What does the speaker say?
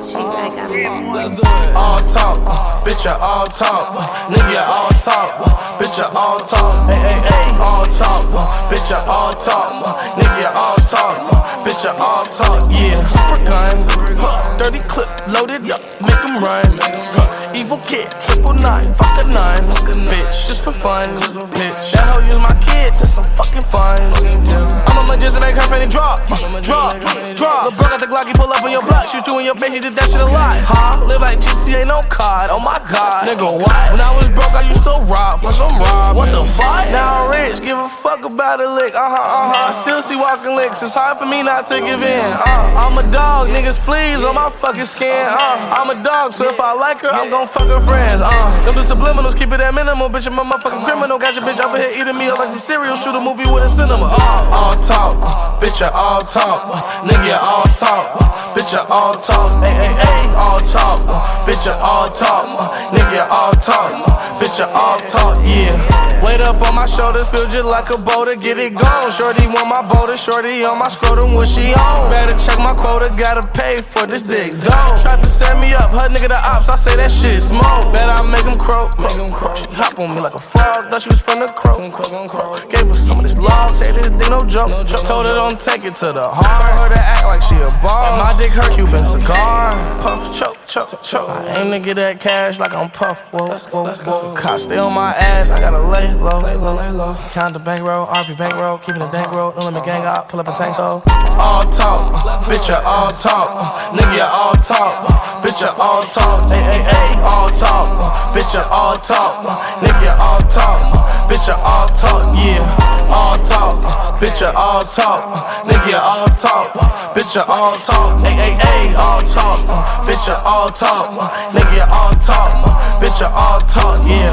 cheap, I got me. Let's do it. All talk, bitch, all talk, nigga, all talk, bitch, all talk, ay, all talk, bitch, all talk, nigga, all talk, bitch, all talk, yeah. Super gun, dirty clip, loaded up, make 'em run. Evil kid, 999, fuck a 9, bitch, just for fun, bitch. That hoe use my kids, just some fucking fun. I'ma just make her penny drop. Lil' bro got the Glock, he pull up on your block, shoot you in your face, you did that shit a lot. Huh? Live like GC, ain't no card, oh my god. Nigga, what? When I was broke, I used to rob for some rob. What the fuck? Now I'm rich, give a fuck about a lick, Still see walking licks, it's hard for me not to give in, I'm a dog, niggas fleas on my fucking skin, I'm a dog, so if I like her, I'm gon' fuck her friends, Them do subliminals, keep it at minimal, bitch, I'm a motherfucking criminal. Got your bitch over here eating me up like some cereal, shoot a movie with a cinema, all talk, bitch, all talk, nigga, all talk, bitch, all talk, ay, all talk, bitch, all talk, nigga, all talk, bitch, all talk, yeah. Weight up on my shoulders, feel just like a boulder, get it gone. Shorty want my boulder, shorty on my scrotum, what she on? Better check my quota, gotta pay for this dick, dog. Tried to set me up, her nigga the ops, I say that shit smoke. Bet I make him croak, She hop on me like a frog, thought she was from the croak. Gave her some of this log, say this thing no joke. Told her don't take it to the heart. Told her to act like she a boss. And my dick her Cuban cigar. Puff, choke. I aim to get that cash like I'm Puff. Whoa. Cops stay on my ass, I gotta lay low. Count the bankroll, RP bankroll, keeping the bankroll. Don't let me gang out, pull up a tank so. All talk, bitch, all talk, nigga, all talk, bitch, all talk, ay, all talk, bitch, all talk, nigga, all talk, bitch, all talk, yeah. All talk, bitch, all talk, nigga, all talk, bitch, all talk, ay, all talk, bitch, all talk, nigga, all talk, bitch, all talk, yeah.